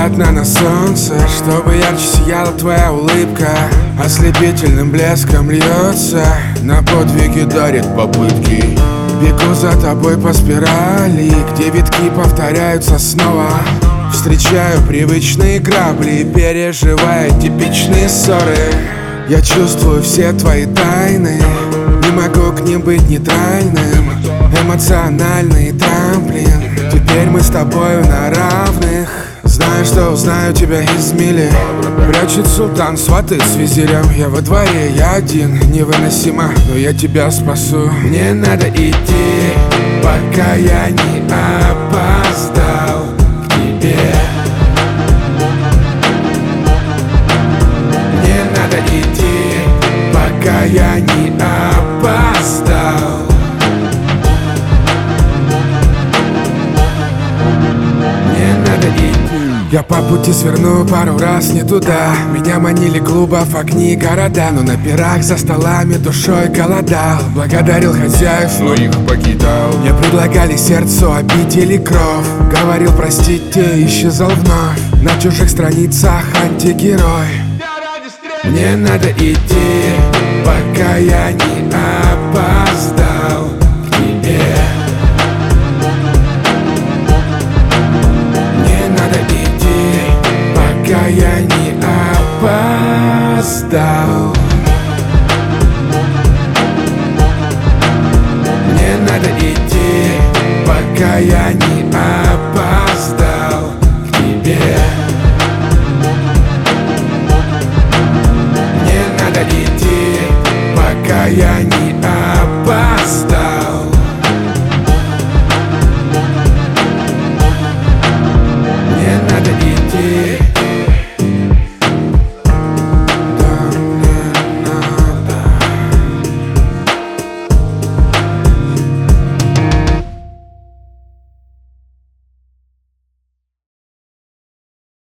пятна на солнце, чтобы ярче сияла твоя улыбка. Ослепительным блеском льется, на подвиги дарит попытки. Бегу за тобой по спирали, где витки повторяются снова. Встречаю привычные грабли, переживая типичные ссоры. Я чувствую все твои тайны, не могу к ним быть нейтральным. Эмоциональный трамплин, теперь мы с тобою на равных. Знаю, что узнаю тебя из мили. Прячет султан сваты с визирем. Я во дворе, я один, невыносимо, но я тебя спасу. Мне надо идти, пока я не опоздал к тебе. Мне надо идти, пока я не опоздал. Мне надо идти. Я по пути сверну пару раз не туда. Меня манили клубов, огни, города, но на пирах за столами душой голодал. Благодарил хозяев, но их покидал. Мне предлагали сердцу, обидели кровь. Говорил простите, исчезал вновь. На чужих страницах антигерой. Мне надо идти, пока я не опоздал к тебе. Мне надо идти, пока я не опоздал. Мне надо идти, пока я не опоздал.